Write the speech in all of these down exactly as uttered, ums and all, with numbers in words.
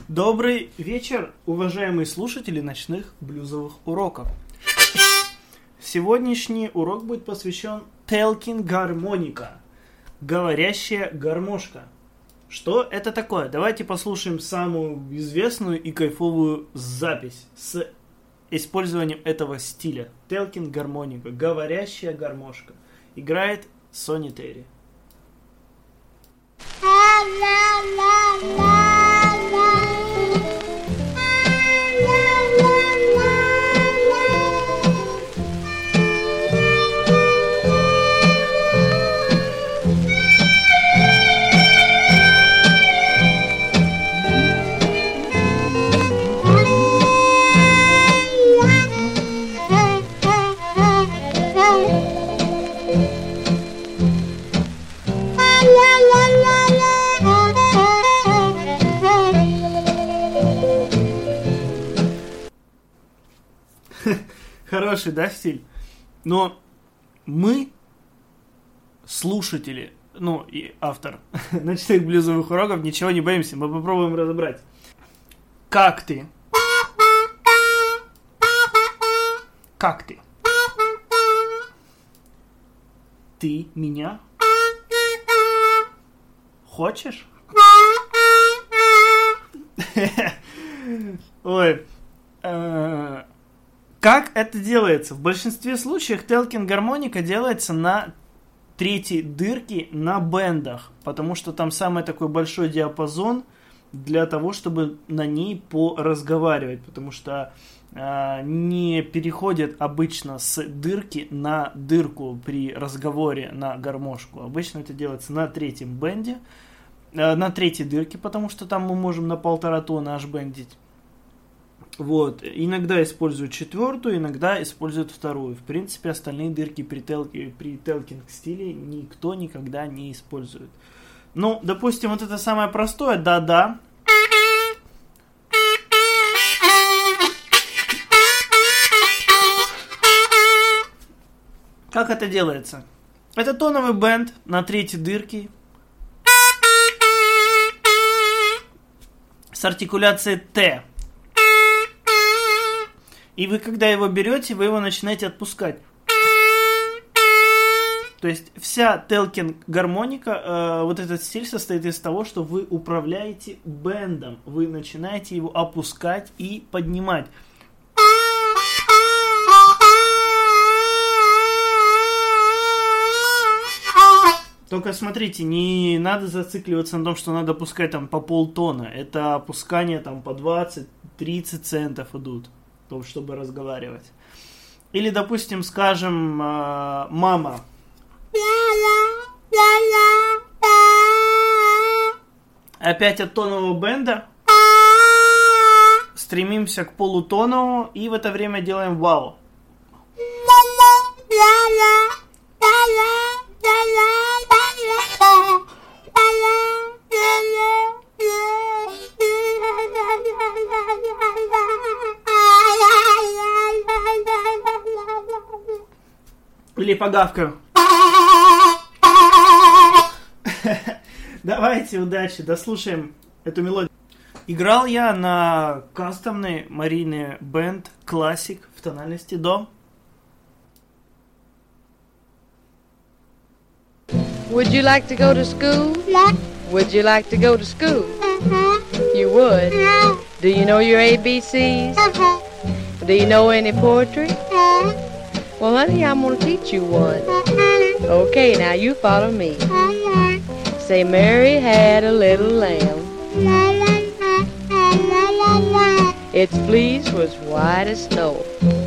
Добрый вечер, уважаемые слушатели ночных блюзовых уроков. Сегодняшний урок будет посвящен Talking гармоника, говорящая гармошка. Что это такое? Давайте послушаем самую известную и кайфовую запись с использованием этого стиля. Talking гармоника, говорящая гармошка. Играет Сони Терри. Хороший, да, стиль? Но мы, слушатели, ну и автор ночных блюзовых уроков, ничего не боимся, мы попробуем разобрать. Как ты? Как ты? Ты меня хочешь? Ой. Как это делается? В большинстве случаев Talking гармоника делается на третьей дырке на бендах, потому что там самый такой большой диапазон для того, чтобы на ней поразговаривать, потому что э, не переходят обычно с дырки на дырку при разговоре на гармошку. Обычно это делается на третьем бенде, э, на третьей дырке, потому что там мы можем на полтора тона аж бендить. Вот. Иногда используют четвертую, иногда используют вторую. В принципе, остальные дырки при, телки, при Talking стиле никто никогда не использует. Ну, допустим, вот это самое простое, да-да. Как это делается? Это тоновый бенд на третьей дырке с артикуляцией Т. И вы, когда его берете, вы его начинаете отпускать. То есть вся Talking гармоника, э, вот этот стиль состоит из того, что вы управляете бендом. Вы начинаете его опускать и поднимать. Только смотрите, не надо зацикливаться на том, что надо опускать там по полтона. Это опускание там по двадцать-тридцать центов идут, чтобы разговаривать. Или, допустим, скажем, мама. Опять от тонового бенда стремимся к полутоновому и в это время делаем вау. Или погавкаю. Давайте, удачи, дослушаем эту мелодию. Играл я на кастомный Marine Band Classic в тональности до. Would you like to go to school? Would you like to go to school? You would? Do you know your A B Cs? Do you know any poetry? Well, honey, I'm going to teach you one. Okay, now you follow me. Say, Mary had a little lamb. Its fleece was white as snow.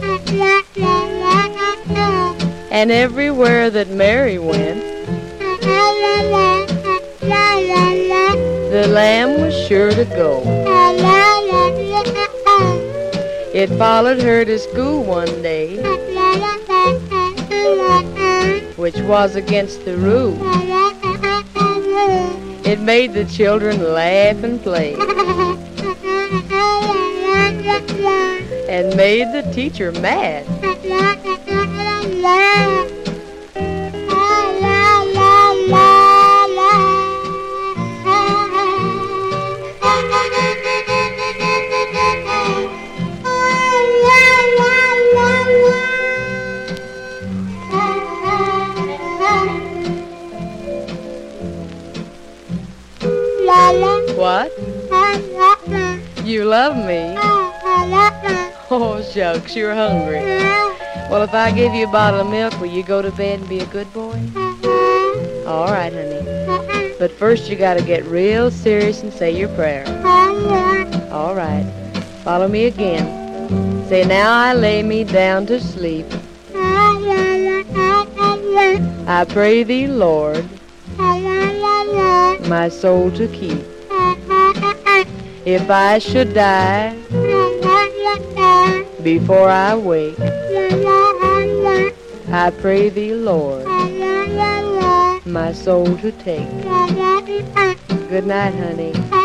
And everywhere that Mary went, the lamb was sure to go. It followed her to school one day, which was against the rule. It made the children laugh and play, and made the teacher mad. You love me? Oh, shucks, you're hungry. Well, if I give you a bottle of milk, will you go to bed and be a good boy? All right, honey. But first you gotta get real serious and say your prayer. All right. Follow me again. Say, now I lay me down to sleep. I pray thee, Lord, my soul to keep. If I should die before I wake, I pray thee, Lord, my soul to take. Good night, honey.